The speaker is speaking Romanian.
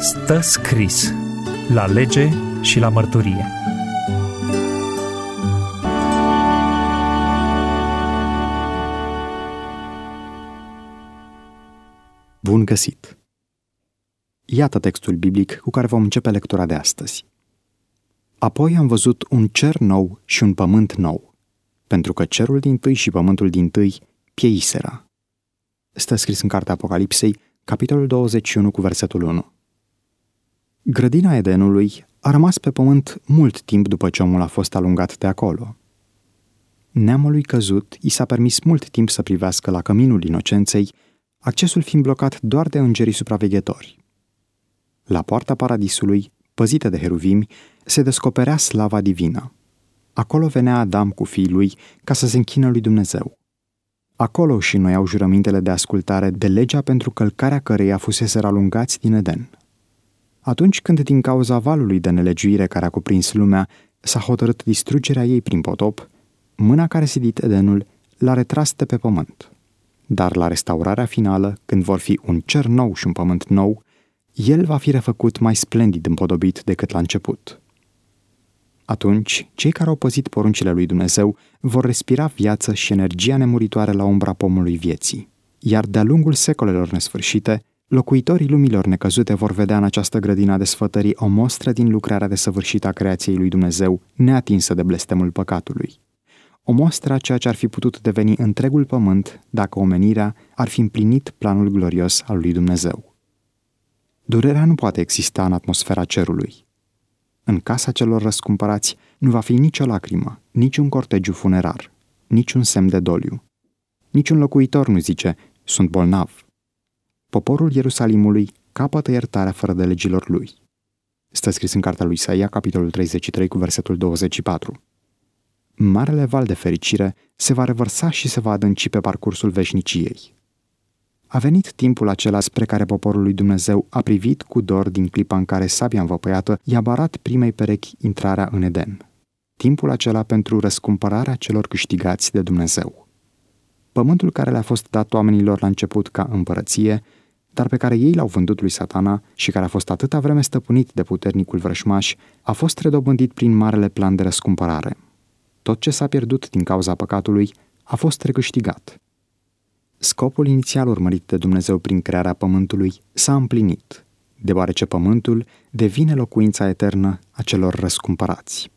Stă scris la lege și la mărturie. Bun găsit! Iată textul biblic cu care vom începe lectura de astăzi. Apoi am văzut un cer nou și un pământ nou, pentru că cerul dintâi și pământul dintâi pieiseră. Stă scris în cartea Apocalipsei, capitolul 21 cu versetul 1. Grădina Edenului a rămas pe pământ mult timp după ce omul a fost alungat de acolo. Neamului căzut i s-a permis mult timp să privească la căminul inocenței, accesul fiind blocat doar de îngerii supraveghetori. La poarta paradisului, păzită de heruvimi, se descoperea slava divină. Acolo venea Adam cu fiii lui ca să se închină lui Dumnezeu. Acolo își înnoiau jurămintele de ascultare de legea pentru călcarea căreia fuseseră alungați din Eden. Atunci când, din cauza valului de nelegiuire care a cuprins lumea, s-a hotărât distrugerea ei prin potop, mâna care sidit Edenul l-a retras de pe pământ. Dar la restaurarea finală, când vor fi un cer nou și un pământ nou, el va fi refăcut mai splendid împodobit decât la început. Atunci, cei care au păzit poruncile lui Dumnezeu vor respira viață și energia nemuritoare la umbra pomului vieții, iar de-a lungul secolelor nesfârșite, locuitorii lumilor necăzute vor vedea în această grădină a desfătării o mostră din lucrarea desăvârșită a creației lui Dumnezeu, neatinsă de blestemul păcatului. O mostră a ceea ce ar fi putut deveni întregul pământ dacă omenirea ar fi împlinit planul glorios al lui Dumnezeu. Durerea nu poate exista în atmosfera cerului. În casa celor răscumpărați nu va fi nicio lacrimă, niciun cortegiu funerar, niciun semn de doliu. Niciun locuitor nu zice, sunt bolnav. Poporul Ierusalimului capătă iertarea fără de legilor lui. Stă scris în cartea lui Isaia, capitolul 33, cu versetul 24. Marele val de fericire se va revărsa și se va adânci pe parcursul veșniciei. A venit timpul acela spre care poporul lui Dumnezeu a privit cu dor din clipa în care sabia învăpăiată i-a barat primei perechi intrarea în Eden. Timpul acela pentru răscumpărarea celor câștigați de Dumnezeu. Pământul care le-a fost dat oamenilor la început ca împărăție, dar pe care ei l-au vândut lui Satana și care a fost atâta vreme stăpânit de puternicul vrășmaș, a fost redobândit prin marele plan de răscumpărare. Tot ce s-a pierdut din cauza păcatului a fost recâștigat. Scopul inițial urmărit de Dumnezeu prin crearea pământului s-a împlinit, deoarece pământul devine locuința eternă a celor răscumpărați.